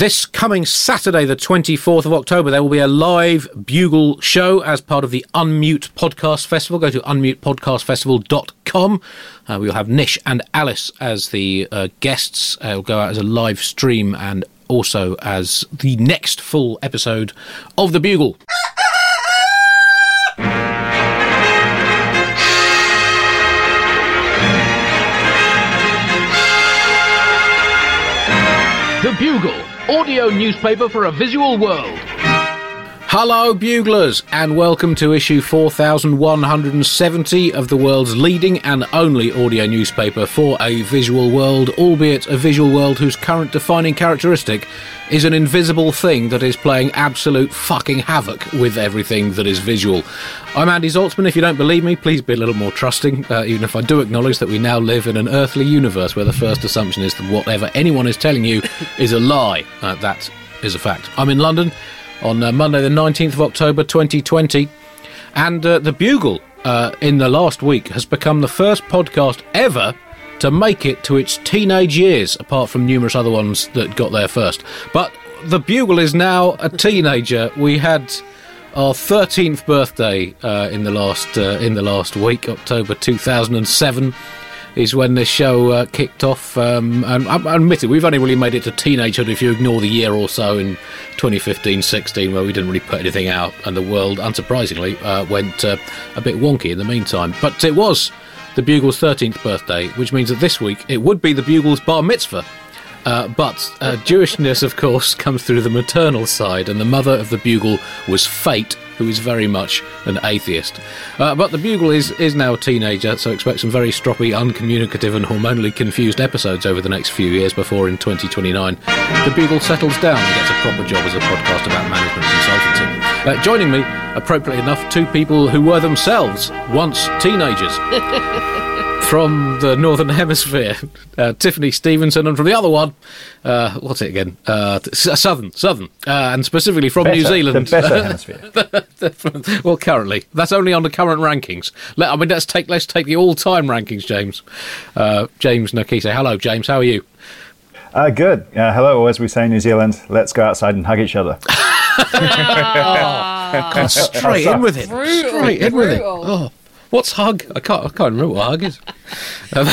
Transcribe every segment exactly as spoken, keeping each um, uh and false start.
This coming Saturday, the twenty-fourth of October, there will be a live Bugle show as part of the Unmute Podcast Festival. Go to unmute podcast festival dot com. Uh, we'll have Nish and Alice as the uh, guests. Uh, it'll go out as a live stream and also as the next full episode of The Bugle. The Bugle, audio newspaper for a visual world. Hello, Buglers, and welcome to issue four thousand one hundred seventy of the world's leading and only audio newspaper for a visual world, albeit a visual world whose current defining characteristic is an invisible thing that is playing absolute fucking havoc with everything that is visual. I'm Andy Zaltzman. If you don't believe me, please be a little more trusting, uh, even if I do acknowledge that we now live in an earthly universe where the first assumption is that whatever anyone is telling you is a lie. Uh, that is a fact. I'm in London on uh, Monday the nineteenth of October twenty twenty, and uh, The Bugle uh, in the last week has become the first podcast ever to make it to its teenage years, apart from numerous other ones that got there first. But The Bugle is now a teenager. We had our thirteenth birthday uh, in the last uh, in the last week. October two thousand seven is when this show uh, kicked off. Um, and I admit it, we've only really made it to teenagehood if you ignore the year or so in twenty fifteen sixteen where we didn't really put anything out, and the world, unsurprisingly, uh, went uh, a bit wonky in the meantime. But it was The Bugle's thirteenth birthday, which means that this week it would be The Bugle's bar mitzvah. Uh, but uh, Jewishness, of course, comes through the maternal side, and the mother of The Bugle was Fate, who is very much an atheist. Uh, but The Bugle is, is now a teenager, so expect some very stroppy, uncommunicative and hormonally confused episodes over the next few years before, in twenty twenty-nine, The Bugle settles down and gets a proper job as a podcast about management consultancy. Uh, joining me, appropriately enough, two people who were themselves once teenagers. From the Northern Hemisphere, uh, Tiffany Stevenson, and from the other one, uh, what's it again? Uh, Southern, Southern, uh, and specifically from better, New Zealand. The better hemisphere. Well, currently, that's only on the current rankings. Let, I mean, let's take let's take the all-time rankings, James. Uh, James Nakise. Hello, James. How are you? Uh, good. Uh, hello, or as we say in New Zealand, let's go outside and hug each other. oh, straight in with it. Brutal, straight in brutal. with it. Oh. What's hug? I can't. I can't remember what hug is. Um,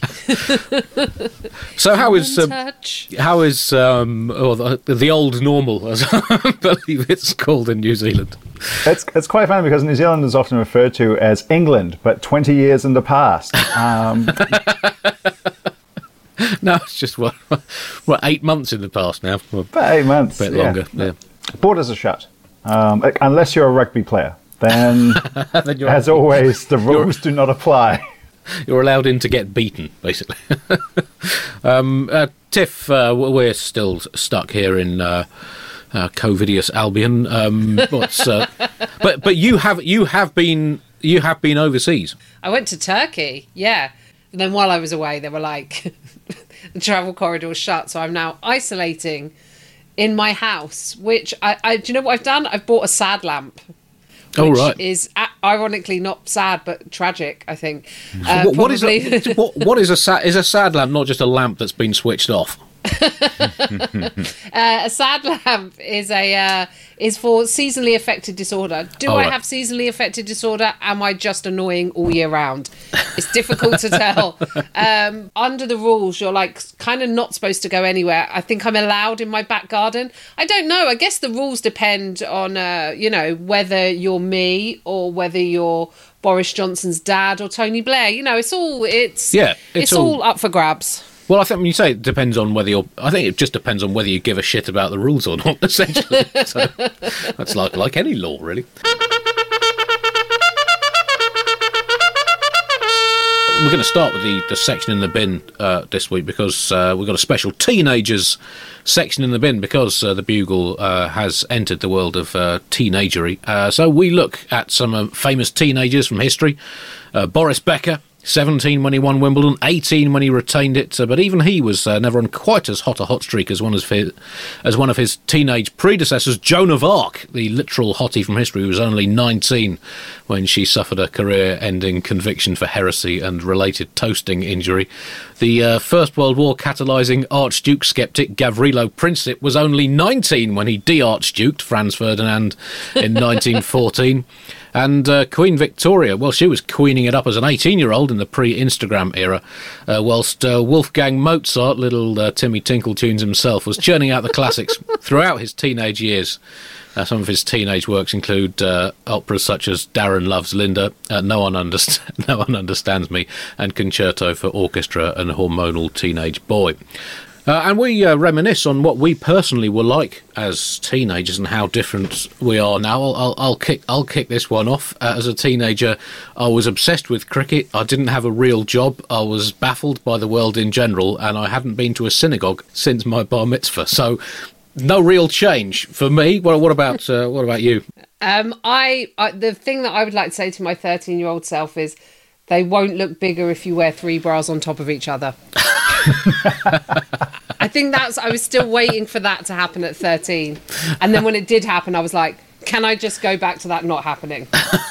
so how is um, how is um, oh, the, the old normal, as I believe it's called in New Zealand? It's it's quite funny because New Zealand is often referred to as England, but twenty years in the past. Um, no, it's just what, what eight months in the past now. Well, about eight months, a bit yeah. longer. Yeah. Borders are shut, um, unless you're a rugby player. Then, then as always, the rules do not apply. You're allowed in to get beaten, basically. um, uh, Tiff, uh, we're still stuck here in uh, uh, Covidius Albion. Um, what's, uh, but but you have you have been you have been overseas. I went to Turkey, yeah. And then while I was away, they were like, the travel corridor shut, so I'm now isolating in my house. Which I, I do you know what I've done? I've bought a sad lamp. Which oh, right. is a- ironically not sad but tragic, I think. Uh, what, what is a, what, what is a sad is a sad lamp? Not just a lamp that's been switched off. uh, a sad lamp is a uh, is for seasonally affected disorder. Do oh, I right. have seasonally affected disorder? Am I just annoying all year round? It's difficult to tell. Um, under the rules, you're like kind of not supposed to go anywhere. I think I'm allowed in my back garden. I don't know. I guess the rules depend on uh, you know, whether you're me or whether you're Boris Johnson's dad or Tony Blair. You know, it's all it's yeah, it's, it's all, all up for grabs. Well, I think when you say it depends on whether you're... I think it just depends on whether you give a shit about the rules or not, essentially. So that's like like any law, really. We're going to start with the, the section in the bin uh, this week because uh, we've got a special teenagers section in the bin because uh, the Bugle uh, has entered the world of uh, teenagery. Uh, so we look at some uh, famous teenagers from history. Uh, Boris Becker, seventeen when he won Wimbledon, eighteen when he retained it, uh, but even he was uh, never on quite as hot a hot streak as one of his, as one of his teenage predecessors. Joan of Arc, the literal hottie from history, was only nineteen when she suffered a career-ending conviction for heresy and related toasting injury. The uh, First World War catalysing Archduke skeptic Gavrilo Princip was only nineteen when he de-archduked Franz Ferdinand in nineteen fourteen. And uh, Queen Victoria, well, she was queening it up as an eighteen-year-old in the pre-Instagram era, uh, whilst uh, Wolfgang Mozart, little uh, Timmy Tinkletunes himself, was churning out the classics throughout his teenage years. Uh, some of his teenage works include uh, operas such as Darren Loves Linda, uh, No One Underst- No One Understands Me, and Concerto for Orchestra and Hormonal Teenage Boy. Uh, and we uh, reminisce on what we personally were like as teenagers and how different we are now. I'll, I'll, I'll kick I'll kick this one off. Uh, as a teenager, I was obsessed with cricket. I didn't have a real job. I was baffled by the world in general, and I hadn't been to a synagogue since my bar mitzvah. So, no real change for me. What, what about uh, what about you? Um, I, I the thing that I would like to say to my thirteen-year-old self is, they won't look bigger if you wear three bras on top of each other. I think that's, I was still waiting for that to happen at thirteen. And then when it did happen, I was like, can I just go back to that not happening?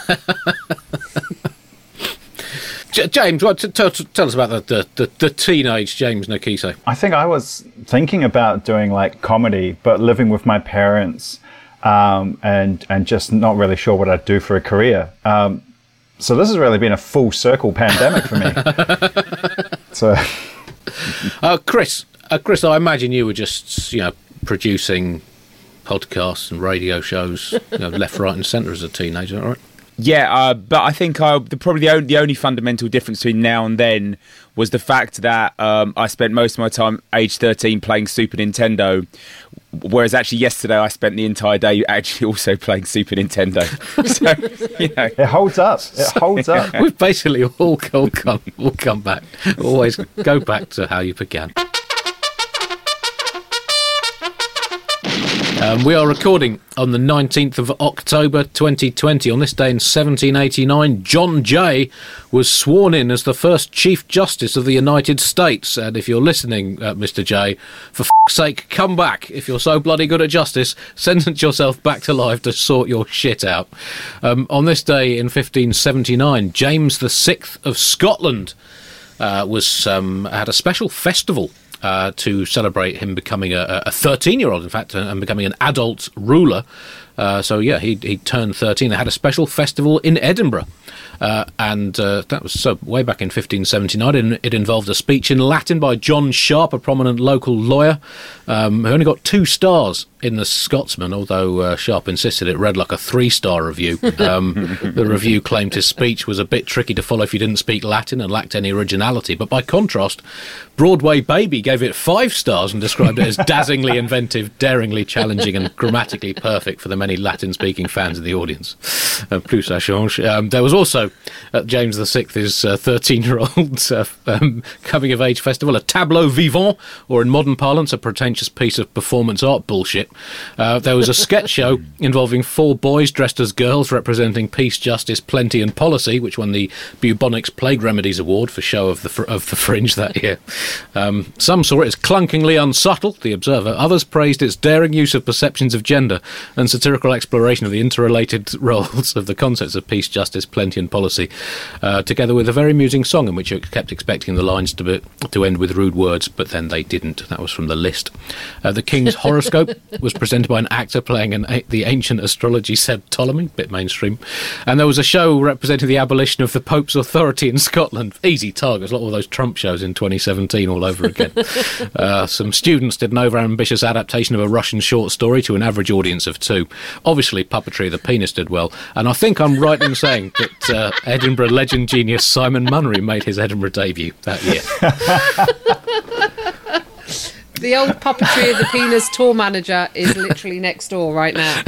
James, what, t- t- tell us about the, the, the, the teenage James Nakise. I think I was thinking about doing like comedy, but living with my parents um, and, and just not really sure what I'd do for a career. Um, so this has really been a full circle pandemic for me. So... Uh, Chris, uh, Chris, I imagine you were just, you know, producing podcasts and radio shows, you know, left, right, and centre as a teenager, all right? Yeah, uh, but I think I, the, probably the only, the only fundamental difference between now and then was the fact that um, I spent most of my time, age thirteen, playing Super Nintendo, whereas actually yesterday I spent the entire day actually also playing Super Nintendo. So, you know, it holds up. It so, holds up. We've basically all, all come, all come back. Always go back to how you began. Um, we are recording on the nineteenth of October twenty twenty. On this day in seventeen eighty-nine, John Jay was sworn in as the first Chief Justice of the United States. And if you're listening, uh, Mister Jay, for f***'s sake, come back. If you're so bloody good at justice, sentence yourself back to life to sort your shit out. Um, on this day in fifteen seventy-nine, James the Sixth of Scotland uh, was um, had a special festival Uh, to celebrate him becoming a, a thirteen-year-old, in fact, and becoming an adult ruler. Uh, so, yeah, he he turned thirteen. They had a special festival in Edinburgh. Uh, and uh, that was so way back in fifteen seventy-nine. It, it involved a speech in Latin by John Sharp, a prominent local lawyer, um, who only got two stars in the Scotsman, although uh, Sharp insisted it read like a three-star review. Um, the review claimed his speech was a bit tricky to follow if you didn't speak Latin and lacked any originality. But by contrast, Broadway Baby gave it five stars and described it as dazzlingly inventive, daringly challenging, and grammatically perfect for the many Latin-speaking fans in the audience. Uh, plus ça change. Um, there was also at James the Sixth's uh, thirteen-year-old uh, um, coming-of-age festival, a tableau vivant, or in modern parlance, a pretentious piece of performance art bullshit. Uh, there was a sketch show involving four boys dressed as girls representing peace, justice, plenty and policy, which won the Bubonics Plague Remedies Award for show of the fr- of the Fringe that year. Um, some saw it as clunkingly unsubtle, The Observer. Others praised its daring use of perceptions of gender and satirical exploration of the interrelated roles of the concepts of peace, justice, plenty and policy, uh, together with a very amusing song in which you kept expecting the lines to be, to end with rude words, but then they didn't. That was from The List. Uh, the King's Horoscope was presented by an actor playing an, a, the ancient astrology Seb Ptolemy, bit mainstream. And there was a show representing the abolition of the Pope's authority in Scotland. Easy targets, like all those Trump shows in twenty seventeen all over again. uh, some students did an over-ambitious adaptation of a Russian short story to an average audience of two. Obviously, Puppetry of the Penis did well. And I think I'm right in saying that uh, Edinburgh legend genius Simon Munnery made his Edinburgh debut that year. The old Puppetry of the Penis tour manager is literally next door right now.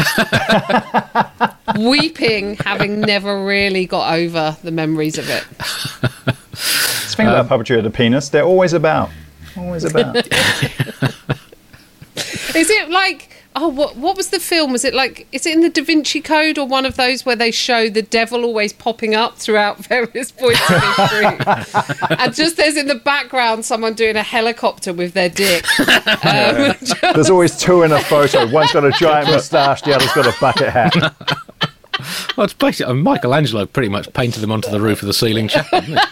Weeping, having never really got over the memories of it. Speaking um, about Puppetry of the Penis, they're always about. Always about. Is it like Oh, what what was the film? Was it like, is it in the Da Vinci Code or one of those where they show the devil always popping up throughout various points of history? And just there's in the background someone doing a helicopter with their dick. Um, just... There's always two in a photo. One's got a giant moustache, the other's got a bucket hat. Well, it's basically, Michelangelo pretty much painted them onto the roof of the ceiling chapel, didn't he?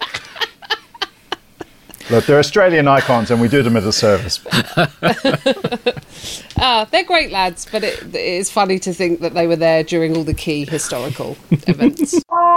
Look, they're Australian icons and we do them as a service. Ah, they're great lads, but it, it is funny to think that they were there during all the key historical events.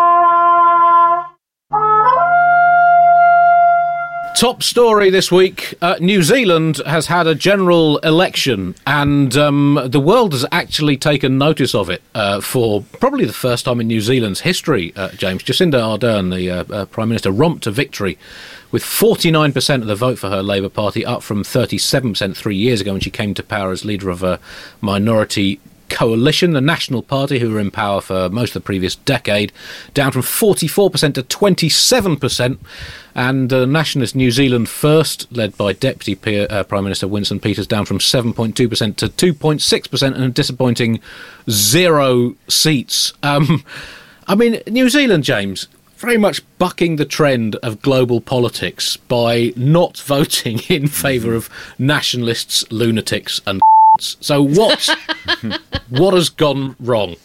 Top story this week, uh, New Zealand has had a general election and um, the world has actually taken notice of it uh, for probably the first time in New Zealand's history, uh, James. Jacinda Ardern, the uh, uh, Prime Minister, romped to victory with forty-nine percent of the vote for her Labour Party, up from thirty-seven percent three years ago when she came to power as leader of a minority coalition. The National Party, who were in power for most of the previous decade, down from forty-four percent to twenty-seven percent. And uh, Nationalist New Zealand First, led by Deputy P- uh, Prime Minister Winston Peters, down from seven point two percent to two point six percent, and a disappointing zero seats. Um, I mean, New Zealand, James, very much bucking the trend of global politics by not voting in favour of nationalists, lunatics and so what what has gone wrong?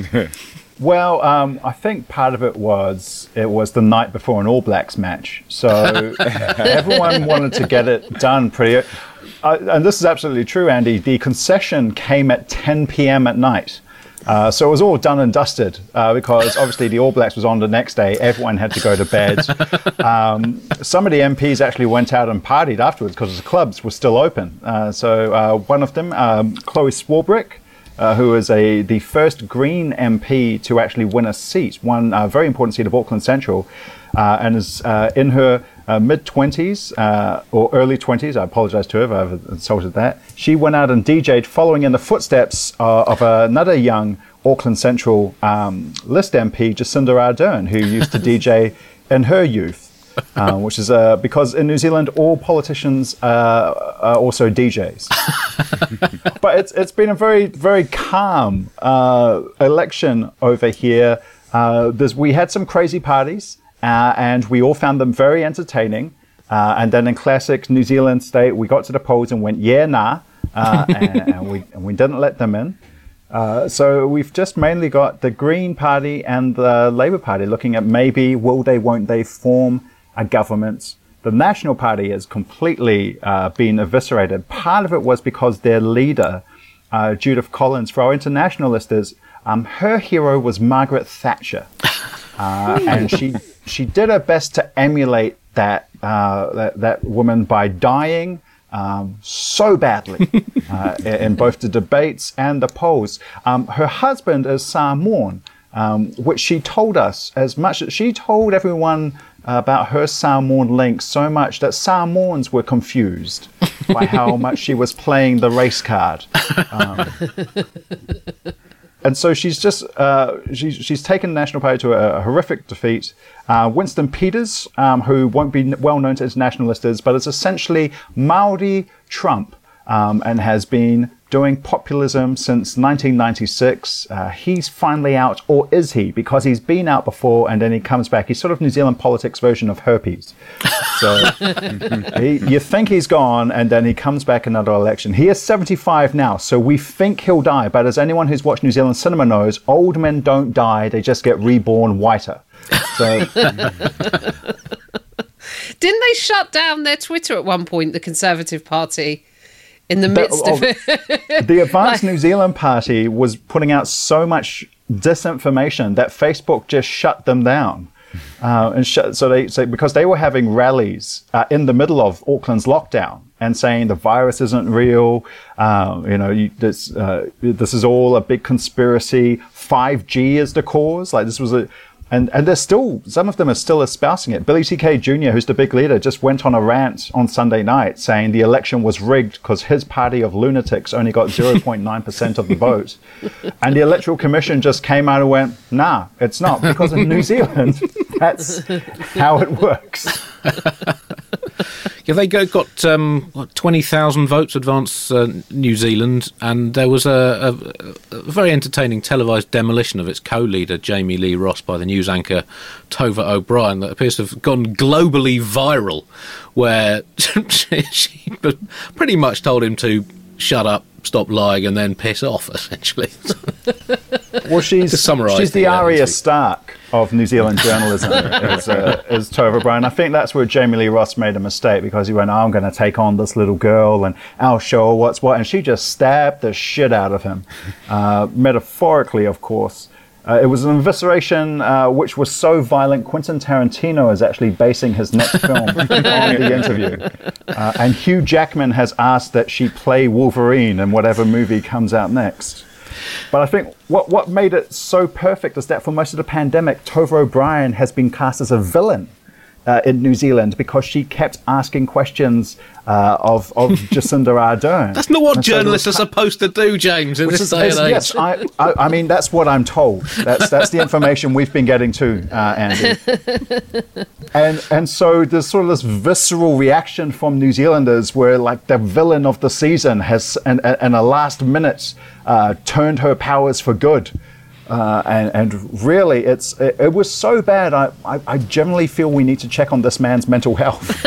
Well, um, I think part of it was it was the night before an All Blacks match, so everyone wanted to get it done pretty. Uh, and this is absolutely true, Andy. The concession came at ten p.m. at night, uh, so it was all done and dusted uh, because obviously the All Blacks was on the next day. Everyone had to go to bed. Um, some of the M Ps actually went out and partied afterwards because the clubs were still open. Uh, so uh, one of them, um, Chloe Swarbrick, Uh, who is a the first Green M P to actually win a seat, one uh, very important seat of Auckland Central, uh, and is uh, in her uh, mid-twenties uh, or early twenties. I apologise to her if I've insulted that. She went out and D J'd following in the footsteps uh, of another young Auckland Central um, list M P, Jacinda Ardern, who used to D J in her youth. Uh, which is uh, because in New Zealand all politicians uh, are also D Js. But it's it's been a very very calm uh, election over here. Uh, there's we had some crazy parties uh, and we all found them very entertaining. Uh, and then in classic New Zealand state, we got to the polls and went yeah nah, uh, and, and we and we didn't let them in. Uh, so we've just mainly got the Green Party and the Labour Party looking at maybe will they won't they form a government. The National Party has completely uh, been eviscerated. Part of it was because their leader, uh, Judith Collins, for our international listeners, um, her hero was Margaret Thatcher. Uh, and she she did her best to emulate that, uh, that, that woman by dying um, so badly uh, in both the debates and the polls. Um, her husband is Samoan, um, which she told us as much as she told everyone about her Samoan link so much that Samoans were confused by how much she was playing the race card. Um, and so she's just, uh, she's, she's taken the National Party to a, a horrific defeat. Uh, Winston Peters, um, who won't be well known to international listeners, but is essentially Maori Trump um, and has been doing populism since nineteen ninety-six. Uh, he's finally out, or is he? Because he's been out before and then he comes back. He's sort of New Zealand politics version of herpes. So he, you think he's gone and then he comes back another election. He is seventy-five now, so we think he'll die. But as anyone who's watched New Zealand cinema knows, old men don't die. They just get reborn whiter. So... Didn't they shut down their Twitter at one point, the Conservative Party? In the midst the, of it. The Advanced New Zealand Party was putting out so much disinformation that Facebook just shut them down. Uh, and sh- so they so because they were having rallies uh, in the middle of Auckland's lockdown and saying the virus isn't real, uh, you know, you, this uh, this is all a big conspiracy. five G is the cause. Like this was a And and they're still, some of them are still espousing it. Billy T K Junior, who's the big leader, just went on a rant on Sunday night saying the election was rigged because his party of lunatics only got zero point nine percent of the vote. And the Electoral Commission just came out and went, nah, it's not. Because in New Zealand, that's how it works. Yeah, they go, got um, what, twenty thousand votes advance uh, New Zealand, and there was a, a, a very entertaining televised demolition of its co-leader, Jamie Lee Ross, by the news anchor Tova O'Brien, that appears to have gone globally viral, where she pretty much told him to shut up, stop lying, and then piss off, essentially. Well, she's, to summarise she's the, the Arya Stark of New Zealand journalism, is, uh, is Tova O'Brien. I think that's where Jamie Lee Ross made a mistake, because he went, oh, I'm going to take on this little girl and I'll show her what's what. And she just stabbed the shit out of him. Uh, metaphorically, of course. Uh, it was an evisceration uh, which was so violent, Quentin Tarantino is actually basing his next film on the interview. Uh, and Hugh Jackman has asked that she play Wolverine in whatever movie comes out next. But I think what, what made it so perfect is that for most of the pandemic, Tova O'Brien has been cast as a villain uh, in New Zealand, because she kept asking questions uh, of, of Jacinda Ardern. That's not what and journalists so are supposed to do, James, in Which this is, day is, and age. yes, I, I, I mean, that's what I'm told. That's that's the information we've been getting too, uh, Andy. And and so there's sort of this visceral reaction from New Zealanders where, like, the villain of the season has, in, in a last minute, uh, turned her powers for good. Uh, and, and really, it's it, it was so bad, I, I, I generally feel we need to check on this man's mental health.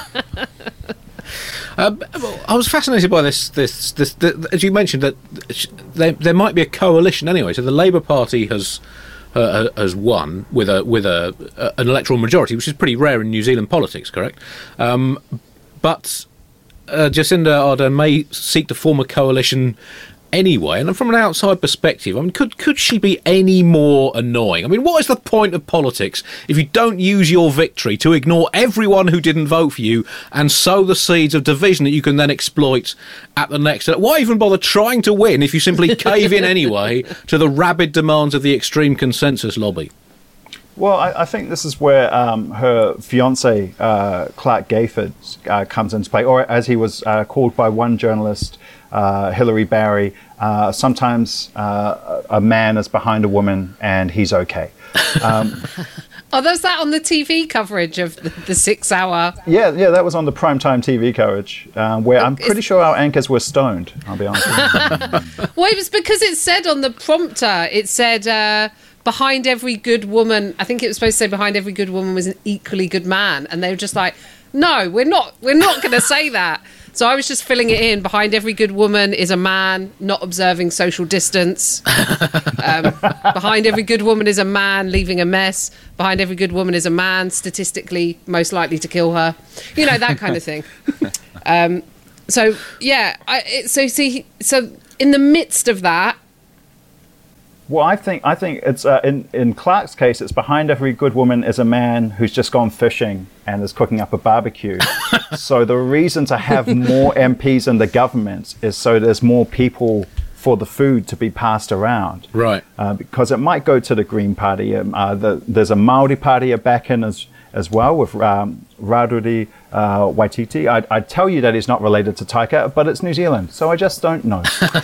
Um, I was fascinated by this. This, this, this as you mentioned, that there, there might be a coalition anyway. So the Labour Party has uh, has won with a with a, a an electoral majority, which is pretty rare in New Zealand politics. Correct, um, but uh, Jacinda Ardern may seek to form a coalition anyway. And from an outside perspective, I mean, could could she be any more annoying? I mean, what is the point of politics if you don't use your victory to ignore everyone who didn't vote for you and sow the seeds of division that you can then exploit at the next? Why even bother trying to win if you simply cave in anyway to the rabid demands of the extreme consensus lobby? Well, I, I think this is where um, her fiancé, uh, Clark Gayford, uh, comes into play, or as he was uh, called by one journalist, uh, Hilary Barry, uh, sometimes uh, a man is behind a woman and he's okay. Um, oh, there's that on the T V coverage of the, the six hour. Yeah, yeah, that was on the primetime T V coverage, uh, where I'm pretty sure our anchors were stoned, I'll be honest with you. Well, it was because it said on the prompter, it said... Uh, behind every good woman, I think it was supposed to say behind every good woman was an equally good man, and they were just like, no, we're not we're not going to say that. So I was just filling it in. Behind every good woman is a man not observing social distance. Um, behind every good woman is a man leaving a mess. Behind every good woman is a man statistically most likely to kill her. You know, that kind of thing. Um, so yeah, I, it, so see, so in the midst of that. Well, I think I think it's uh, in in Clark's case, it's behind every good woman is a man who's just gone fishing and is cooking up a barbecue. So the reason to have more M Ps in the government is so there's more people for the food to be passed around. Right. Uh, because it might go to the Green Party. Um, uh, the, there's a Māori Party back in as as well with um, Raruri uh, Waititi. I'd, I'd tell you that he's not related to Taika, but it's New Zealand, so I just don't know.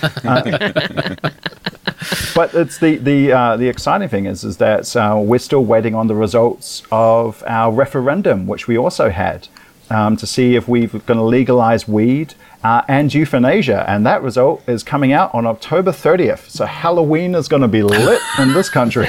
uh, But it's the the uh, the exciting thing is is that uh, we're still waiting on the results of our referendum, which we also had, um, to see if we're going to legalize weed uh, and euthanasia, and that result is coming out on October thirtieth. So Halloween is going to be lit in this country.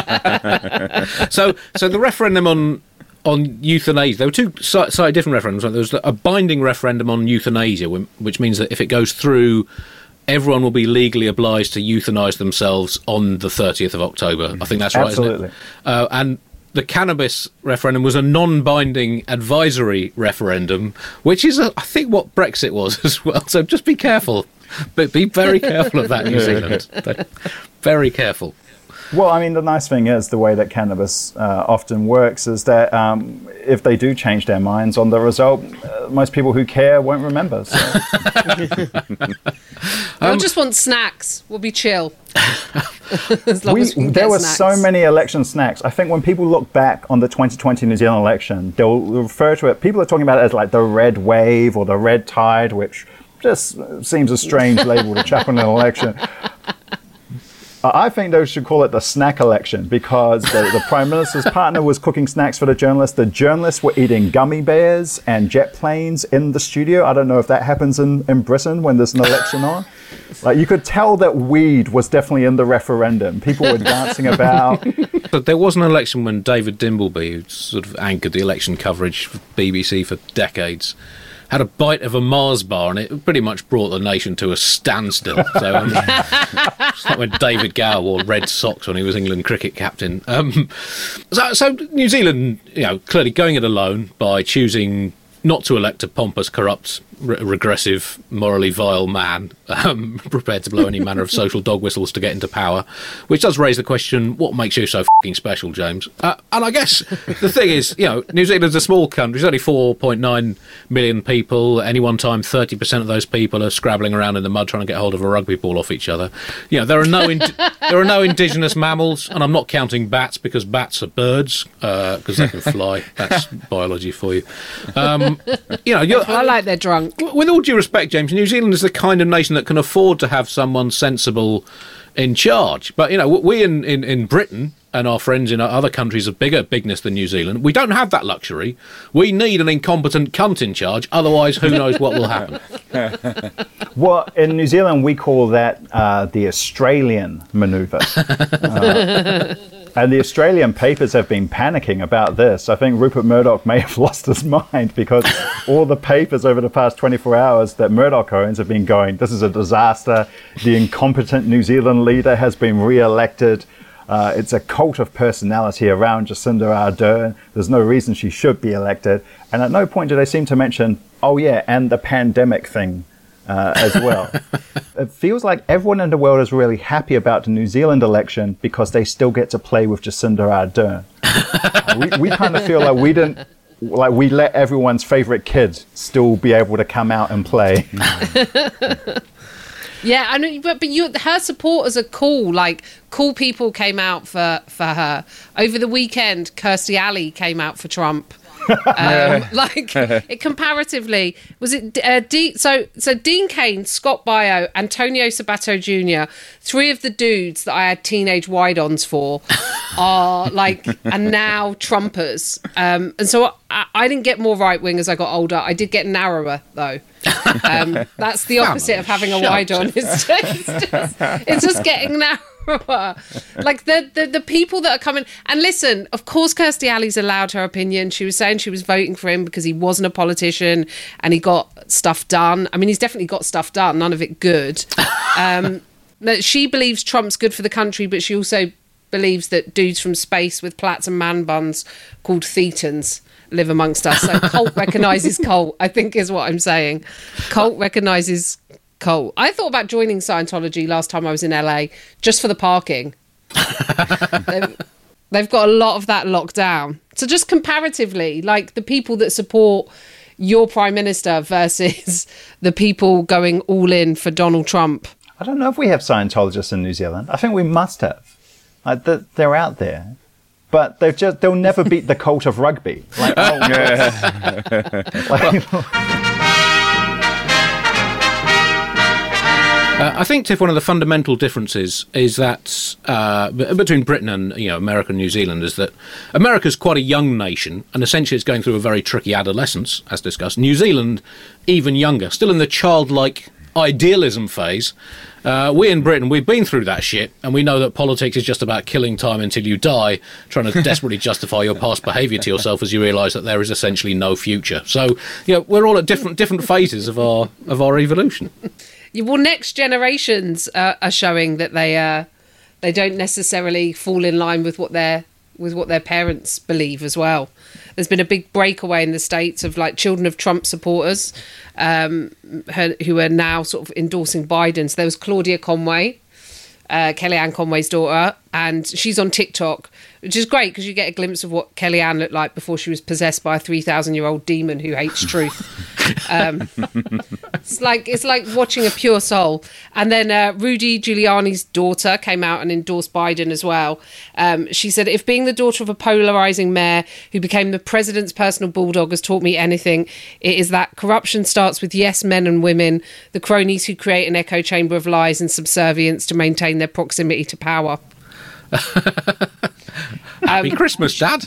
so so the referendum on on euthanasia, there were two slightly different referendums. There was a binding referendum on euthanasia, which means that if it goes through, everyone will be legally obliged to euthanise themselves on the thirtieth of October. I think that's right, Absolutely. Isn't it? Uh, and the cannabis referendum was a non-binding advisory referendum, which is, a, I think, what Brexit was as well. So just be careful. But be very careful of that, New Zealand. Very careful. Well, I mean, the nice thing is the way that cannabis uh, often works is that um, if they do change their minds on the result, uh, most people who care won't remember. So. We'll um, just want snacks. We'll be chill. as long we, as we can there get were snacks. so many election snacks. I think when people look back on the twenty twenty New Zealand election, they'll refer to it, people are talking about it as like the red wave or the red tide, which just seems a strange label to chuck on an election. I think they should call it the snack election because the, the Prime Minister's partner was cooking snacks for the journalists. The journalists were eating gummy bears and jet planes in the studio. I don't know if that happens in, in Britain when there's an election on. Like, you could tell that weed was definitely in the referendum. People were dancing about. But there was an election when David Dimbleby, who sort of anchored the election coverage for B B C for decades, had a bite of a Mars bar, and it pretty much brought the nation to a standstill. So um, it's like when David Gower wore red socks when he was England cricket captain. Um, so, so New Zealand, you know, clearly going it alone by choosing not to elect a pompous, corrupt, re- regressive, morally vile man, um, prepared to blow any manner of social dog whistles to get into power, which does raise the question, what makes you so f***ing special, James? Uh, and I guess the thing is, you know, New Zealand's a small country. There's only four point nine million people. At any one time, thirty percent of those people are scrabbling around in the mud trying to get hold of a rugby ball off each other. You know, there are no ind- there are no indigenous mammals, and I'm not counting bats because bats are birds, because uh, they can fly. That's biology for you. Um, you know, you're, I like they're drunk. With all due respect, James, New Zealand is the kind of nation that can afford to have someone sensible in charge. But, you know, we in, in, in Britain and our friends in other countries of bigger bigness than New Zealand, we don't have that luxury. We need an incompetent cunt in charge. Otherwise, who knows what will happen. Well, in New Zealand, we call that uh, the Australian manoeuvre. Uh, and the Australian papers have been panicking about this. I think Rupert Murdoch may have lost his mind because all the papers over the past twenty-four hours that Murdoch owns have been going, this is a disaster. The incompetent New Zealand leader has been re-elected. Uh, it's a cult of personality around Jacinda Ardern. There's no reason she should be elected. And at no point do they seem to mention, oh yeah, and the pandemic thing uh, as well. It feels like everyone in the world is really happy about the New Zealand election because they still get to play with Jacinda Ardern. uh, we, we kind of feel like we didn't, like we let everyone's favorite kid still be able to come out and play. Yeah, I know, but but you, her supporters are cool. Like, cool people came out for, for her over the weekend. Kirstie Alley came out for Trump. Um, like, it comparatively, was it uh, D, so so Dean Cain, Scott Baio, Antonio Sabato Junior, three of the dudes that I had teenage wide-ons for are like, and now Trumpers. Um, and so I, I didn't get more right-wing as I got older. I did get narrower, though. Um, that's the opposite of having a wide-on. It's just, it's just, it's just getting narrower. Like the, the the people that are coming, and listen, of course Kirstie Alley's allowed her opinion. She was saying she was voting for him because he wasn't a politician and he got stuff done. I mean, he's definitely got stuff done, none of it good. Um, she believes Trump's good for the country, but she also believes that dudes from space with plaits and man buns called Thetans live amongst us. So cult recognises cult, I think is what I'm saying. Cult recognises cult. I thought about joining Scientology last time I was in L A just for the parking. they've, they've got a lot of that locked down. So just comparatively, like the people that support your prime minister versus the people going all in for Donald Trump. I don't know if we have Scientologists in New Zealand. I think we must have. Like, they're out there. But they've just, they'll never beat the cult of rugby. Like, oh, yeah. like, Uh, I think, Tiff, one of the fundamental differences is that uh, between Britain and you know America and New Zealand is that America's quite a young nation, and essentially it's going through a very tricky adolescence, as discussed. New Zealand, even younger, still in the childlike idealism phase. Uh, we in Britain, we've been through that shit, and we know that politics is just about killing time until you die, trying to desperately justify your past behaviour to yourself as you realise that there is essentially no future. So, you know, we're all at different different phases of our of our evolution. Well, next generations uh, are showing that they uh, they don't necessarily fall in line with what their with what their parents believe as well. There's been a big breakaway in the States of like children of Trump supporters um, who are now sort of endorsing Biden. So there was Claudia Conway, uh, Kellyanne Conway's daughter, and she's on TikTok, which is great because you get a glimpse of what Kellyanne looked like before she was possessed by a three thousand year old demon who hates truth. Um, it's like it's like watching a pure soul. And then uh, Rudy Giuliani's daughter came out and endorsed Biden as well. Um, she said, if being the daughter of a polarizing mayor who became the president's personal bulldog has taught me anything, it is that corruption starts with yes men and women, the cronies who create an echo chamber of lies and subservience to maintain their proximity to power. Happy um, Christmas, Dad.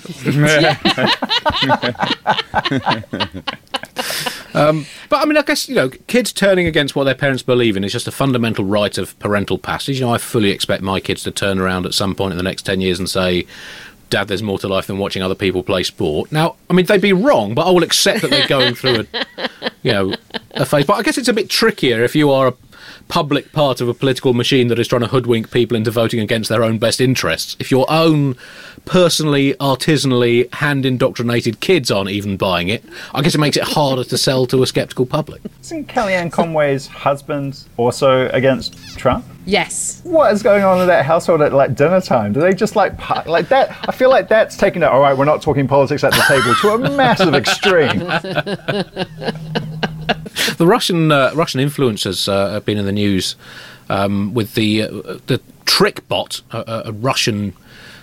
um, but I mean, I guess, you know, kids turning against what their parents believe in is just a fundamental right of parental passage. You know, I fully expect my kids to turn around at some point in the next ten years and say, Dad, there's more to life than watching other people play sport. Now, I mean, they'd be wrong, but I will accept that they're going through a, you know, a phase. But I guess it's a bit trickier if you are a public part of a political machine that is trying to hoodwink people into voting against their own best interests. If your own personally, artisanally, hand-indoctrinated kids aren't even buying it, I guess it makes it harder to sell to a sceptical public. Isn't Kellyanne Conway's husband also against Trump? Yes. What is going on in that household at like dinner time? Do they just like like that? I feel like that's taken it. All right, we're not talking politics at the table to a massive extreme. The Russian uh, Russian influencers uh, have been in the news um, with the uh, the trick bot, a, a Russian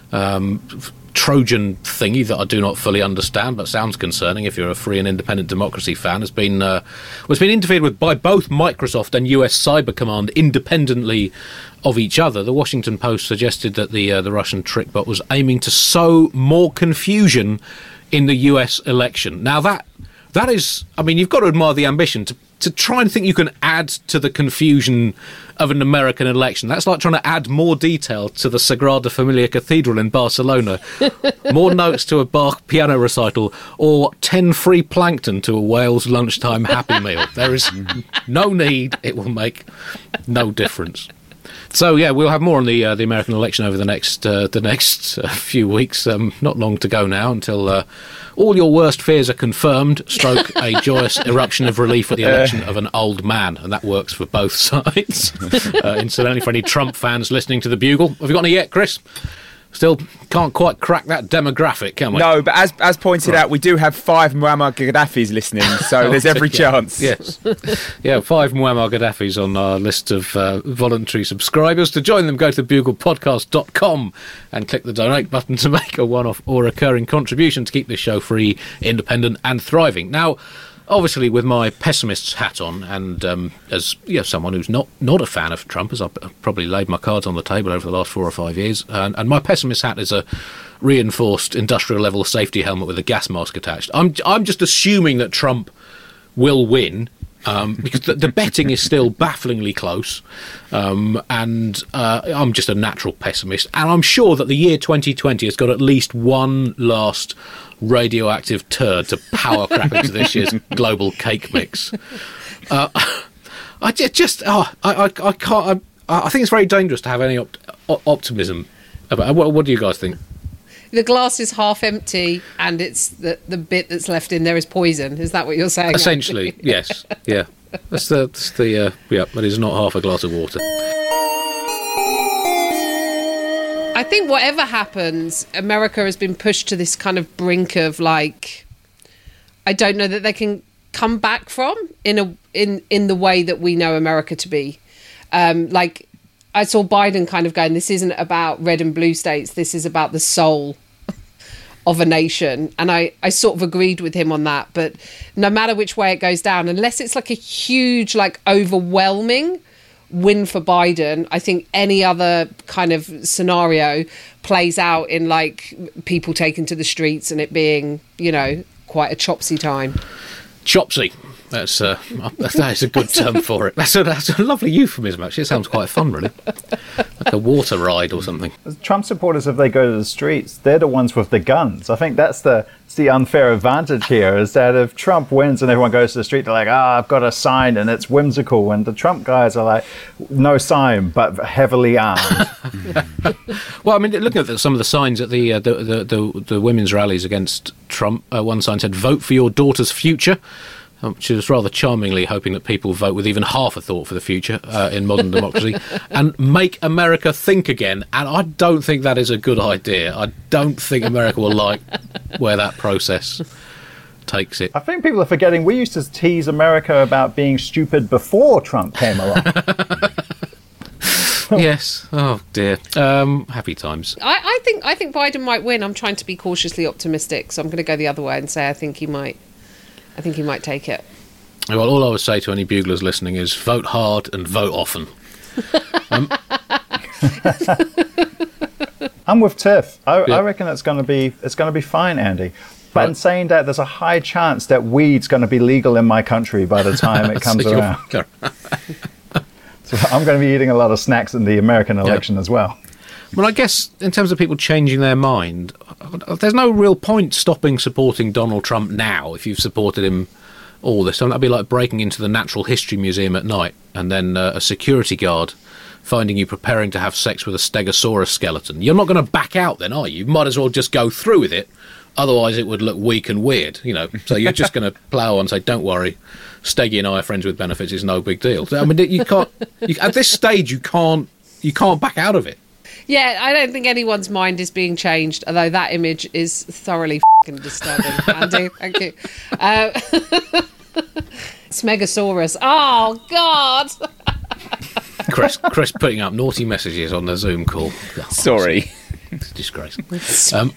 um, Trojan thingy that I do not fully understand, but sounds concerning if you're a free and independent democracy fan, has been uh, was been interfered with by both Microsoft and U S Cyber Command independently of each other. The Washington Post suggested that the uh, the Russian trick bot was aiming to sow more confusion in the U S election. Now that that is, I mean, you've got to admire the ambition to to try and think you can add to the confusion of an American election. That's like trying to add more detail to the Sagrada Familia Cathedral in Barcelona, more notes to a Bach piano recital, or ten free plankton to a Wales lunchtime Happy Meal. There is no need. It will make no difference. So yeah, we'll have more on the uh, the American election over the next uh, the next uh, few weeks. Um, not long to go now until uh, all your worst fears are confirmed. Stroke a joyous eruption of relief at the election of an old man, and that works for both sides. uh, incidentally, for any Trump fans listening to the Bugle, have you got any yet, Chris? Still can't quite crack that demographic, can we? No, but as as pointed right. out, we do have five Muammar Gaddafis listening, so oh, there's every yeah. chance. Yes. Yeah, five Muammar Gaddafis on our list of uh, voluntary subscribers. To join them, go to bugle podcast dot com and click the donate button to make a one-off or recurring contribution to keep this show free, independent and thriving. Now, obviously, with my pessimist's hat on, and um, as you know, someone who's not, not a fan of Trump, as I've probably laid my cards on the table over the last four or five years, and, and my pessimist's hat is a reinforced industrial-level safety helmet with a gas mask attached. I'm I'm just assuming that Trump will win, um, because the, the betting is still bafflingly close, um, and uh, I'm just a natural pessimist, and I'm sure that the year twenty twenty has got at least one last radioactive turd to power crap into this year's global cake mix. Uh, I just, just oh, I, I, I can't. I, I think it's very dangerous to have any op- optimism about. What, what do you guys think? The glass is half empty, and it's the the bit that's left in there is poison. Is that what you're saying? Essentially, yes. Yeah, that's the that's the uh, yeah. That is not half a glass of water. I think whatever happens, America has been pushed to this kind of brink of like, I don't know that they can come back from in a in in the way that we know America to be. Um, like I saw Biden kind of going, this isn't about red and blue states. This is about the soul of a nation. And I, I sort of agreed with him on that. But no matter which way it goes down, unless it's like a huge, like overwhelming win for Biden, I think any other kind of scenario plays out in like people taken to the streets and it being, you know, quite a chopsy time. Chopsy. That's uh, that is a good term for it. That's a, that's a lovely euphemism, actually. It sounds quite fun, really. Like a water ride or something. Trump supporters, if they go to the streets, they're the ones with the guns. I think that's the it's the unfair advantage here, is that if Trump wins and everyone goes to the street, they're like, ah, oh, I've got a sign and it's whimsical. And the Trump guys are like, no sign, but heavily armed. Well, I mean, looking at the, some of the signs at the, uh, the, the, the, the women's rallies against Trump, uh, one sign said, vote for your daughter's future. um, which is rather charmingly hoping that people vote with even half a thought for the future uh, in modern democracy, and make America think again. And I don't think that is a good idea. I don't think America will like where that process takes it. I think people are forgetting we used to tease America about being stupid before Trump came along. Yes. Oh dear. Um, happy times. I, I think I think Biden might win. I'm trying to be cautiously optimistic, so I'm going to go the other way and say I think he might. I think he might take it. Well, all I would say to any buglers listening is vote hard and vote often. um, I'm with Tiff. I, yeah. I reckon it's going to be it's going to be fine, Andy. But right. in saying that, there's a high chance that weed's going to be legal in my country by the time it comes so around. So I'm going to be eating a lot of snacks in the American election yeah. as well. Well, I guess in terms of people changing their mind, there's no real point stopping supporting Donald Trump now if you've supported him all this time. That'd be like breaking into the Natural History Museum at night and then uh, a security guard finding you preparing to have sex with a Stegosaurus skeleton. You're not going to back out then, are you? You might as well just go through with it. Otherwise, it would look weak and weird, you know. So you're just going to plough on and say, don't worry, Steggy and I are friends with benefits. It's no big deal. I mean, you can't... You, at this stage, you can't you can't back out of it. Yeah, I don't think anyone's mind is being changed, although that image is thoroughly f***ing disturbing. Andy, thank you. Uh, Smegosaurus. Oh, God! Chris, Chris putting up naughty messages on the Zoom call. Oh, Sorry. It's a disgrace. Um,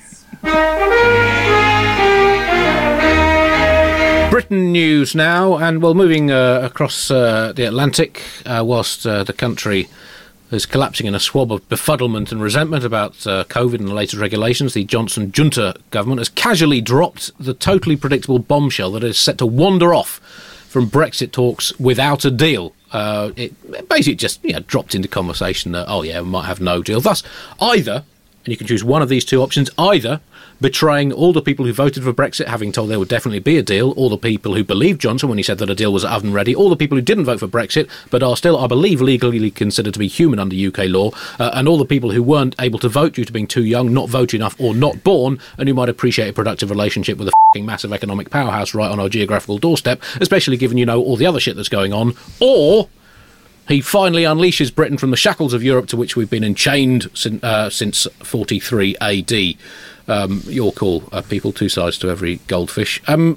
Britain news now, and well, moving uh, across uh, the Atlantic, uh, whilst uh, the country is collapsing in a swab of befuddlement and resentment about uh, COVID and the latest regulations, the Johnson junta government has casually dropped the totally predictable bombshell that is set to wander off from Brexit talks without a deal. Uh, it basically just you know, dropped into conversation that, oh yeah, we might have no deal. Thus, either, and you can choose one of these two options, either betraying all the people who voted for Brexit, having told there would definitely be a deal, or the people who believed Johnson when he said that a deal was oven ready, or the people who didn't vote for Brexit but are still, I believe, legally considered to be human under U K law, uh, and all the people who weren't able to vote due to being too young, not voted enough, or not born, and who might appreciate a productive relationship with a f***ing massive economic powerhouse right on our geographical doorstep, especially given, you know, all the other shit that's going on, or he finally unleashes Britain from the shackles of Europe to which we've been enchained sin, uh, since forty-three A D. Um, your call, uh, people, two sides to every goldfish. Um,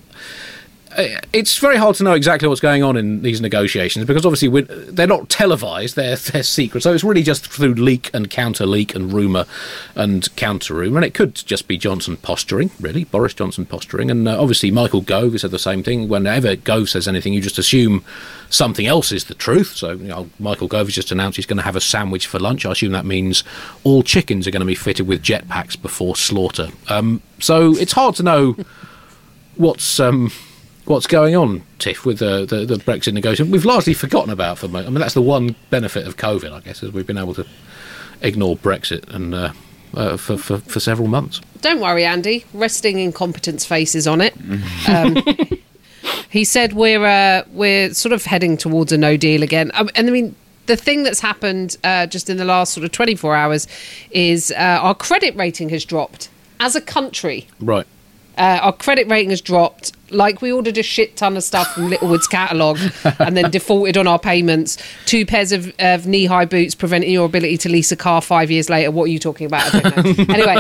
it's very hard to know exactly what's going on in these negotiations because obviously we're, they're not televised, they're, they're secret. So it's really just through leak and counter-leak and rumour and counter-rumour. And it could just be Johnson posturing, really, Boris Johnson posturing. And uh, obviously Michael Gove has said the same thing. Whenever Gove says anything, you just assume something else is the truth. So you know, Michael Gove has just announced he's going to have a sandwich for lunch. I assume that means all chickens are going to be fitted with jetpacks before slaughter. Um, so it's hard to know what's... Um, What's going on, Tiff, with the, the, the Brexit negotiation? We've largely forgotten about for the moment. I mean, that's the one benefit of COVID, I guess, is we've been able to ignore Brexit and uh, uh, for, for, for several months. Don't worry, Andy. Resting incompetence face is on it. Um, he said we're uh, we're sort of heading towards a no deal again. Um, and I mean, the thing that's happened uh, just in the last sort of twenty-four hours is uh, our credit rating has dropped as a country. Right. Uh, our credit rating has dropped. Like we ordered a shit ton of stuff from Littlewood's catalogue and then defaulted on our payments. Two pairs of, of knee-high boots preventing your ability to lease a car five years later. What are you talking about? I don't know. Anyway.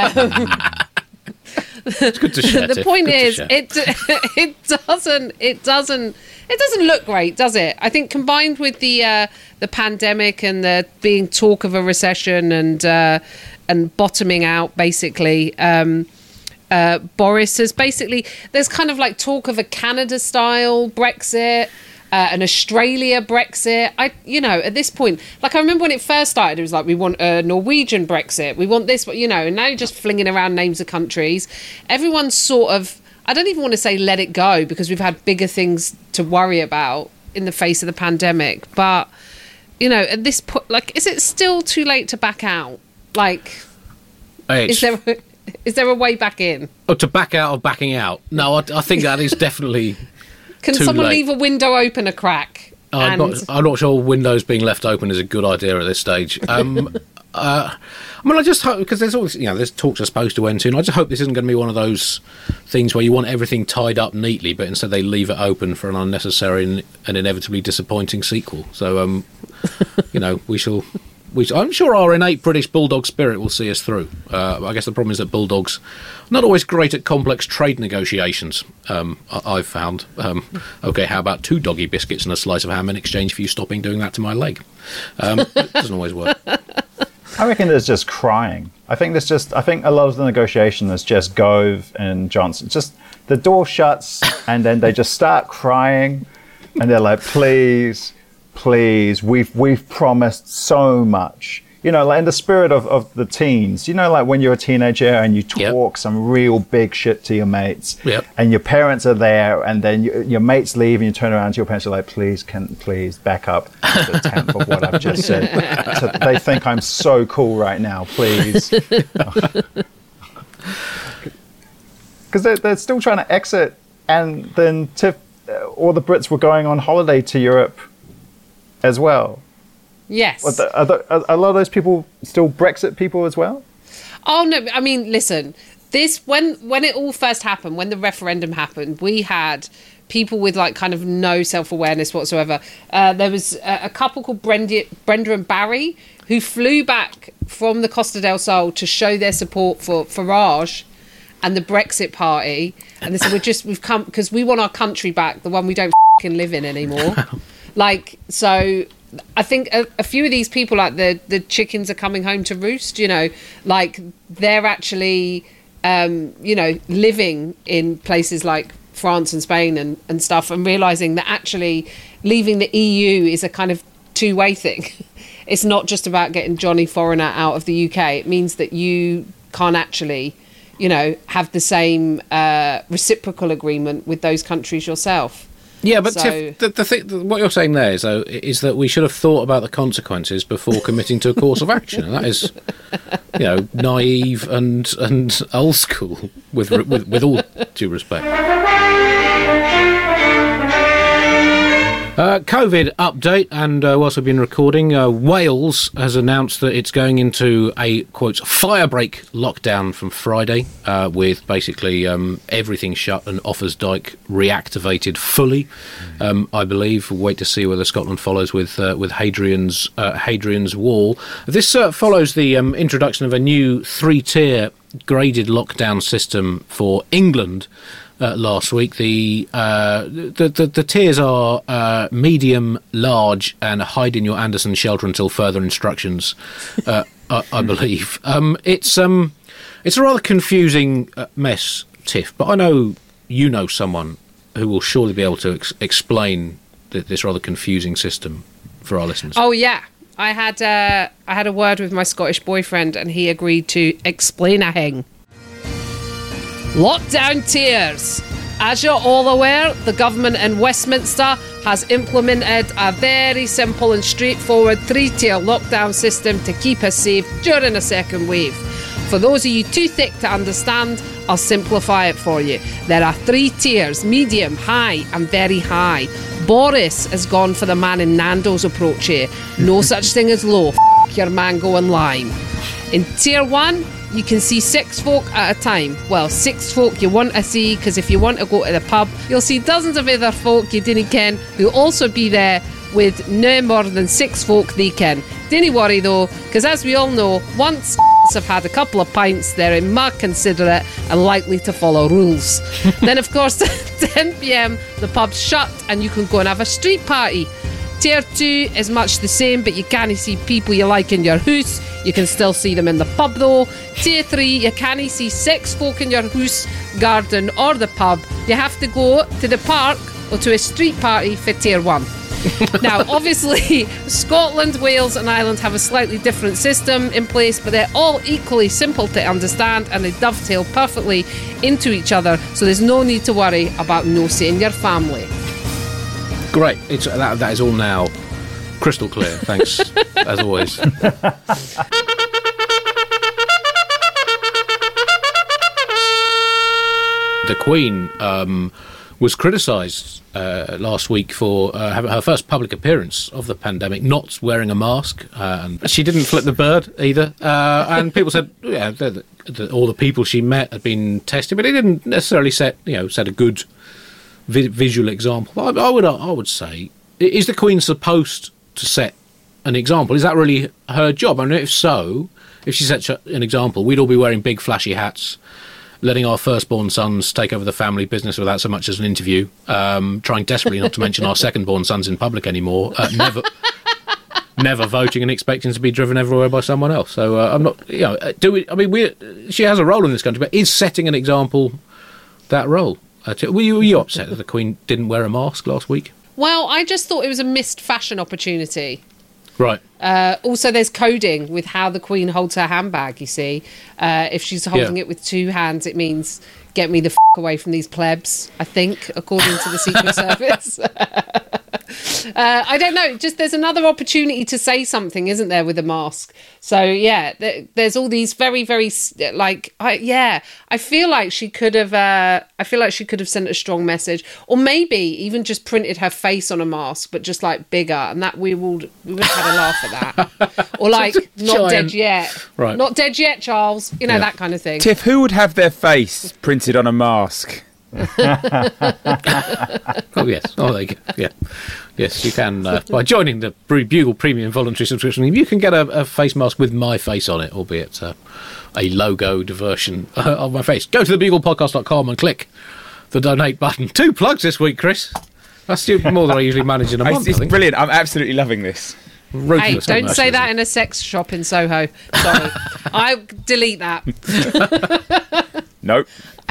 Um, it's good to share, the Tiff. point good is, it it doesn't it doesn't it doesn't look great, does it? I think combined with the uh, the pandemic and the being talk of a recession and uh, and bottoming out, basically. Um, Uh, Boris has basically, there's kind of like talk of a Canada-style Brexit, uh, an Australia Brexit. I, you know, at this point, like I remember when it first started, it was like, we want a Norwegian Brexit, we want this, you know, and now you're just flinging around names of countries. Everyone's sort of, I don't even want to say let it go because we've had bigger things to worry about in the face of the pandemic. But, you know, at this point, like, is it still too late to back out? Like, It's- is there... Is there a way back in? Oh, to back out of backing out? No, I, I think that is definitely Can too someone late. leave a window open a crack? I'm and not, I'm not sure windows being left open is a good idea at this stage. Um, Uh, I mean, I just hope, because there's always, you know, there's talks are supposed to end soon. I just hope this isn't going to be one of those things where you want everything tied up neatly, but instead they leave it open for an unnecessary and, and inevitably disappointing sequel. So, um, you know, we shall. We, I'm sure our innate British bulldog spirit will see us through. Uh, I guess the problem is that bulldogs are not always great at complex trade negotiations, um, I, I've found. Um, OK, how about two doggy biscuits and a slice of ham in exchange for you stopping doing that to my leg? Um, it doesn't always work. I reckon there's just crying. I think there's just, I think a lot of the negotiation is just Gove and Johnson. Just the door shuts and then they just start crying and they're like, please... Please, we've we've promised so much. You know, like in the spirit of, of the teens, you know, like when you're a teenager and you talk yep. some real big shit to your mates yep. and your parents are there and then you, your mates leave and you turn around to your parents, you're like, please, can please back up to the tenth of what I've just said. So they think I'm so cool right now, please. Because they're, they're still trying to exit, and then Tiff, all the Brits were going on holiday to Europe as well. Yes. Are, the, are, the, are a lot of those people still Brexit people as well? Oh, no. I mean, listen, this, when, when it all first happened, when the referendum happened, we had people with like kind of no self-awareness whatsoever. Uh, there was a, a couple called Brenda, Brenda and Barry who flew back from the Costa del Sol to show their support for Farage and the Brexit Party. And they said, we're just, we've come, because we want our country back, the one we don't f***ing live in anymore. Like, so I think a, a few of these people, like the, the chickens are coming home to roost, you know, like they're actually, um, you know, living in places like France and Spain and, and stuff, and realising that actually leaving the E U is a kind of two-way thing. It's not just about getting Johnny Foreigner out of the U K. It means that you can't actually, you know, have the same uh, reciprocal agreement with those countries yourself. Yeah, but so, Tiff, the, the thing, the, what you're saying there is, though, is that we should have thought about the consequences before committing to a course of action. And that is, you know, naive and and old school, with with, with all due respect. Uh, COVID update, and uh, whilst we've been recording, uh, Wales has announced that it's going into a, quote, firebreak lockdown from Friday, uh, with basically um, everything shut and Offers Dyke reactivated fully, um, I believe. We'll wait to see whether Scotland follows with uh, with Hadrian's, uh, Hadrian's Wall. This uh, follows the um, introduction of a new three-tier graded lockdown system for England, Uh, last week. The, uh, the the the tiers are uh, medium, large, and hide in your Anderson shelter until further instructions. Uh, I, I believe um, it's um it's a rather confusing uh, mess, Tiff. But I know you know someone who will surely be able to ex- explain th- this rather confusing system for our listeners. Oh yeah, I had uh, I had a word with my Scottish boyfriend, and he agreed to explain a thing. Lockdown tiers. As you're all aware, the government in Westminster has implemented a very simple and straightforward three-tier lockdown system to keep us safe during a second wave. For those of you too thick to understand, I'll simplify it for you. There are three tiers: medium, high, and very high. Boris has gone for the man in Nando's approach here. No such thing as low. F*** your mango and lime. In tier one, you can see six folk at a time. Well, six folk you want to see, because if you want to go to the pub, you'll see dozens of other folk you didn't ken who'll also be there with no more than six folk they ken. Didn't worry though, because as we all know, once have had a couple of pints, they're more considerate and likely to follow rules. Then of course, ten p.m, the pub's shut and you can go and have a street party. Tier two is much the same, but you can't see people you like in your house. You can still see them in the pub though. Tier three, you can't see six folk in your house, garden or the pub. You have to go to the park or to a street party for tier one. Now, obviously, Scotland, Wales and Ireland have a slightly different system in place, but they're all equally simple to understand and they dovetail perfectly into each other, so there's no need to worry about no seeing your family. Great. It's, that, that is all now crystal clear. Thanks, as always. The Queen um, was criticised uh, last week for uh, having her first public appearance of the pandemic, not wearing a mask. Uh, and she didn't flip the bird either. Uh, and people said, yeah, the, the, all the people she met had been tested, but it didn't necessarily set, you know, set a good vi- visual example. I, I would, I would say, is the Queen supposed to set an example? Is that really her job? I mean, if so, if she sets an example, we'd all be wearing big flashy hats, letting our firstborn sons take over the family business without so much as an interview, um, trying desperately not to mention our second-born sons in public anymore, uh, never never voting and expecting to be driven everywhere by someone else. So uh, I'm not, you know, do we, I mean, we, she has a role in this country, but is setting an example that role? Uh, were, you, were you upset that the Queen didn't wear a mask last week? Well, I just thought it was a missed fashion opportunity. Right. Uh, also, there's coding with how the Queen holds her handbag, you see. Uh, if she's holding Yeah. it with two hands, it means get me the f*** away from these plebs, I think, according to the Secret Service. uh, I don't know. Just there's another opportunity to say something, isn't there, with a mask? So, yeah, th- there's all these very, very, like, I, yeah, I feel like she could have, uh, I feel like she could have sent a strong message. Or maybe even just printed her face on a mask, but just, like, bigger. And that we would, we would have had a laugh at that. Or, like, not Giant. dead yet. Right. Not dead yet, Charles. You know, Yeah. that kind of thing. Tiff, who would have their face printed on a mask? Oh, yes. Oh, there you go. Yeah. Yes, you can. Uh, by joining the Bugle Premium Voluntary Subscription, you can get a, a face mask with my face on it, albeit uh, a logoed version uh, of my face. Go to the bugle podcast dot com and click the donate button. Two plugs this week, Chris. That's more than I usually manage in a month. It's, it's I think. brilliant. I'm absolutely loving this. Hey, Ruthless don't say that commercialism. in a sex shop in Soho. Sorry. I delete that. Nope.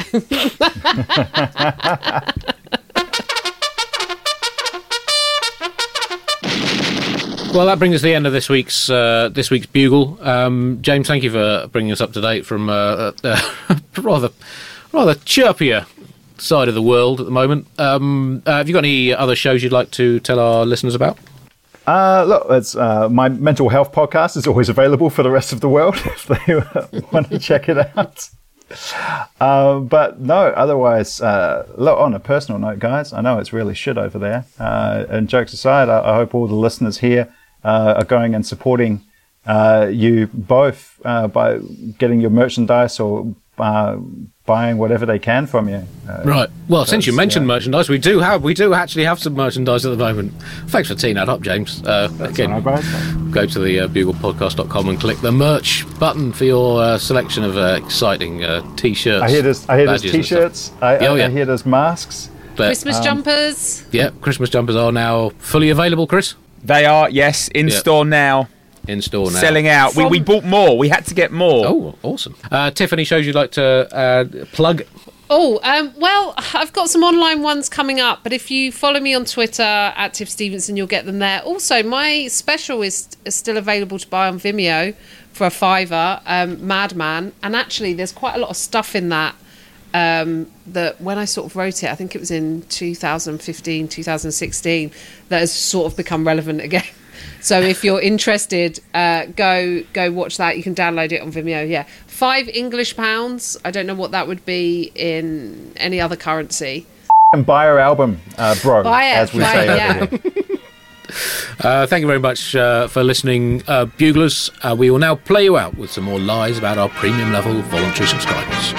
Well, that brings us to the end of this week's uh, this week's Bugle. Um, James, thank you for bringing us up to date from uh, uh, rather rather chirpier side of the world at the moment. Um, uh, have you got any other shows you'd like to tell our listeners about? Uh, look, it's, uh, my mental health podcast is always available for the rest of the world if they uh, want to check it out. Uh, but no, otherwise, uh, look, on a personal note, guys, I know it's really shit over there. Uh, and jokes aside, I, I hope all the listeners here uh, are going and supporting uh, you both uh, by getting your merchandise or uh, buying whatever they can from you. Uh, Right. Well, since you mentioned yeah. merchandise, we do have we do actually have some merchandise at the moment. Thanks for teeing that up, James. Uh, again, all right, go to the uh, bugle podcast dot com and click the merch button for your uh, selection of uh, exciting uh, t-shirts. I hear there's, I hear there's badges and t-shirts. I, Oh, I, yeah. I hear there's masks. But, Christmas jumpers. yeah, Christmas jumpers are now fully available, Chris. They are, yes, in Yeah. store now. In store now. Selling out. We, From- we bought more. We had to get more. Oh, awesome. Uh, Tiffany, shows you'd like to uh, plug? Oh, um, well, I've got some online ones coming up, but if you follow me on Twitter at Tiff Stevenson, you'll get them there. Also, my special is, is still available to buy on Vimeo for a fiver, um, Madman, and actually there's quite a lot of stuff in that um, that when I sort of wrote it, I think it was in two thousand fifteen, two thousand sixteen, that has sort of become relevant again. So if you're interested, uh, go go watch that. You can download it on Vimeo. Yeah, five English pounds. I don't know what that would be in any other currency. And buy our album, uh, bro, Buy it, as we buy say it, over yeah. here. Uh, thank you very much uh, for listening, uh, Buglers. Uh, we will now play you out with some more lies about our premium level voluntary subscribers.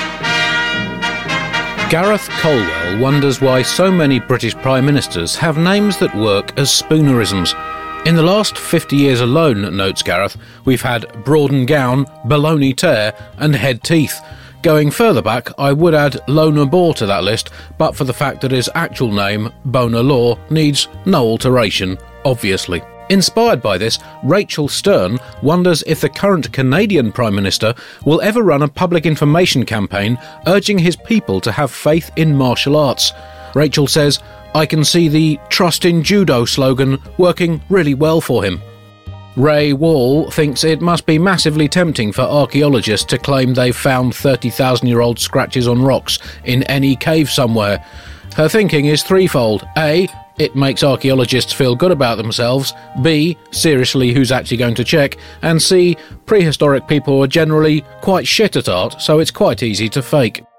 Gareth Colwell wonders why so many British Prime Ministers have names that work as spoonerisms. In the last fifty years alone, notes Gareth, we've had Broaden Gown, Baloney Tear and Head Teeth. Going further back, I would add Lona Boar to that list, but for the fact that his actual name, Bona Law, needs no alteration, obviously. Inspired by this, Rachel Stern wonders if the current Canadian Prime Minister will ever run a public information campaign urging his people to have faith in martial arts. Rachel says, I can see the Trust in Judo slogan working really well for him. Ray Wall thinks it must be massively tempting for archaeologists to claim they've found thirty thousand year old scratches on rocks in any cave somewhere. Her thinking is threefold. A. It makes archaeologists feel good about themselves. B. Seriously, who's actually going to check? And C. Prehistoric people are generally quite shit at art, so it's quite easy to fake.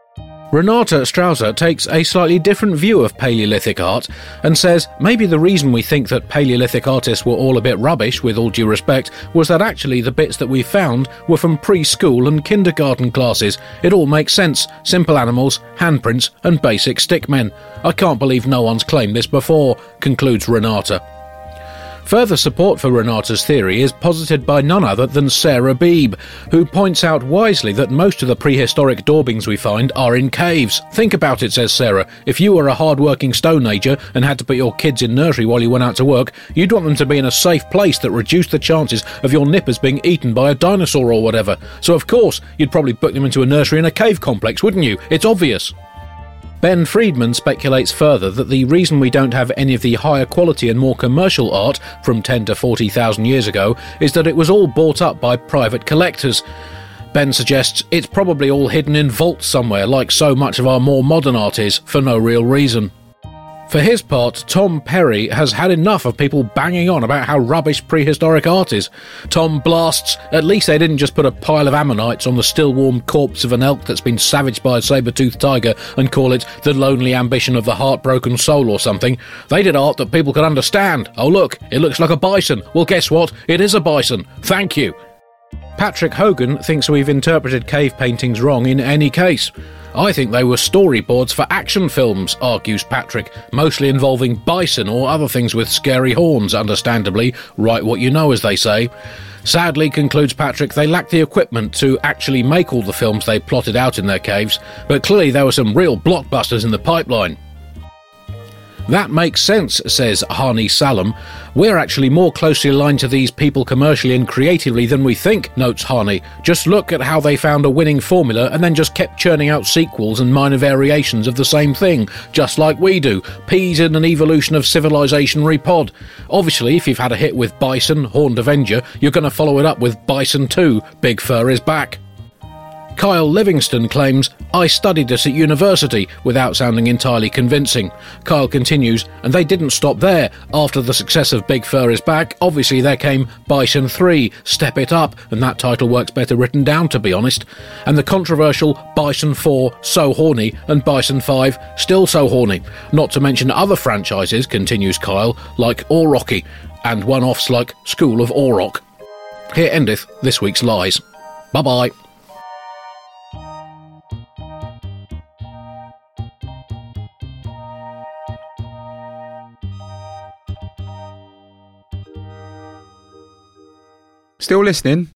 Renata Strauser takes a slightly different view of Paleolithic art and says maybe the reason we think that Paleolithic artists were all a bit rubbish, with all due respect, was that actually the bits that we found were from preschool and kindergarten classes. It all makes sense. Simple animals, handprints and basic stickmen. I can't believe no one's claimed this before, concludes Renata. Further support for Renata's theory is posited by none other than Sarah Beebe, who points out wisely that most of the prehistoric daubings we find are in caves. Think about it, says Sarah. If you were a hard-working Stone Ager and had to put your kids in nursery while you went out to work, you'd want them to be in a safe place that reduced the chances of your nippers being eaten by a dinosaur or whatever. So of course, you'd probably book them into a nursery in a cave complex, wouldn't you? It's obvious. Ben Friedman speculates further that the reason we don't have any of the higher quality and more commercial art from ten to forty thousand years ago is that it was all bought up by private collectors. Ben suggests it's probably all hidden in vaults somewhere, like so much of our more modern art is, for no real reason. For his part, Tom Perry has had enough of people banging on about how rubbish prehistoric art is. Tom blasts, at least they didn't just put a pile of ammonites on the still-warm corpse of an elk that's been savaged by a saber-toothed tiger and call it the lonely ambition of the heartbroken soul or something. They did art that people could understand. Oh look, it looks like a bison. Well, guess what? It is a bison. Thank you. Patrick Hogan thinks we've interpreted cave paintings wrong in any case. I think they were storyboards for action films, argues Patrick, mostly involving bison or other things with scary horns, understandably. Write what you know, as they say. Sadly, concludes Patrick, they lack the equipment to actually make all the films they plotted out in their caves, but clearly there were some real blockbusters in the pipeline. That makes sense, says Hani Salam. We're actually more closely aligned to these people commercially and creatively than we think, notes Hani. Just look at how they found a winning formula and then just kept churning out sequels and minor variations of the same thing, just like we do. Peas in an evolution of civilization repod. Obviously, if you've had a hit with Bison, Horned Avenger, you're going to follow it up with Bison two, Big Fur is back. Kyle Livingston claims, I studied this at university, without sounding entirely convincing. Kyle continues, and they didn't stop there. After the success of Big Fur is Back, obviously there came Bison three, Step It Up, and that title works better written down, to be honest. And the controversial Bison four, So Horny, and Bison five, Still So Horny. Not to mention other franchises, continues Kyle, like Aurochie, and one-offs like School of Auroch. Here endeth this week's Lies. Bye-bye. Still listening?